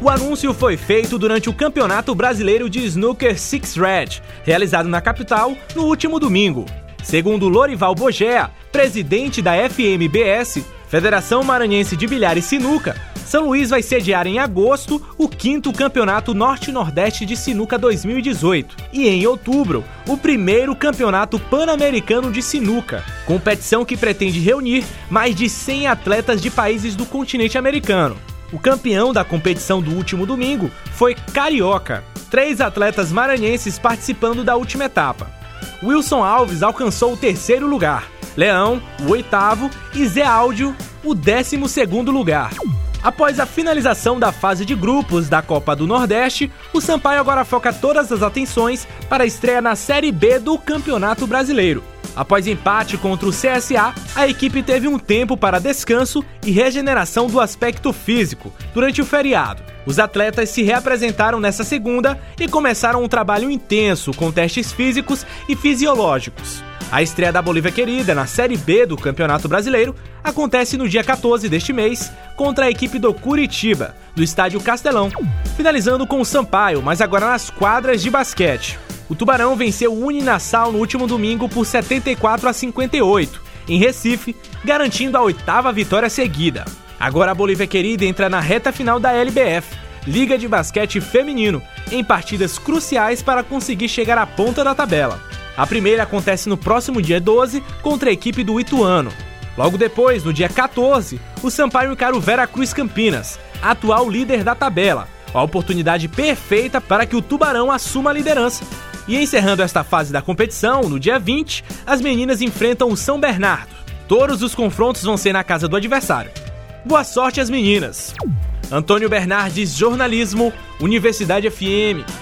O anúncio foi feito durante o Campeonato Brasileiro de Snooker Six Red, realizado na capital no último domingo. Segundo Lorival Bogea, presidente da FMBS, Federação Maranhense de Bilhar e Sinuca, São Luís vai sediar em agosto o 5º Campeonato Norte-Nordeste de Sinuca 2018 e, em outubro, o 1º Campeonato Pan-Americano de Sinuca, competição que pretende reunir mais de 100 atletas de países do continente americano. O campeão da competição do último domingo foi Carioca, 3 atletas maranhenses participando da última etapa. Wilson Alves alcançou o 3º lugar, Leão, o 8º e Zé Áudio, o 12º lugar. Após a finalização da fase de grupos da Copa do Nordeste, o Sampaio agora foca todas as atenções para a estreia na Série B do Campeonato Brasileiro. Após empate contra o CSA, a equipe teve um tempo para descanso e regeneração do aspecto físico durante o feriado. Os atletas se reapresentaram nesta segunda e começaram um trabalho intenso com testes físicos e fisiológicos. A estreia da Bolívia Querida na Série B do Campeonato Brasileiro acontece no dia 14 deste mês contra a equipe do Curitiba, do Estádio Castelão, finalizando com o Sampaio, mas agora nas quadras de basquete. O Tubarão venceu o Uninassal no último domingo por 74-58, em Recife, garantindo a 8ª vitória seguida. Agora a Bolívia Querida entra na reta final da LBF, Liga de Basquete Feminino, em partidas cruciais para conseguir chegar à ponta da tabela. A primeira acontece no próximo dia 12 contra a equipe do Ituano. Logo depois, no dia 14, o Sampaio encara o Veracruz Campinas, atual líder da tabela. A oportunidade perfeita para que o Tubarão assuma a liderança. E encerrando esta fase da competição, no dia 20, as meninas enfrentam o São Bernardo. Todos os confrontos vão ser na casa do adversário. Boa sorte às meninas! Antônio Bernardes, Jornalismo, Universidade FM.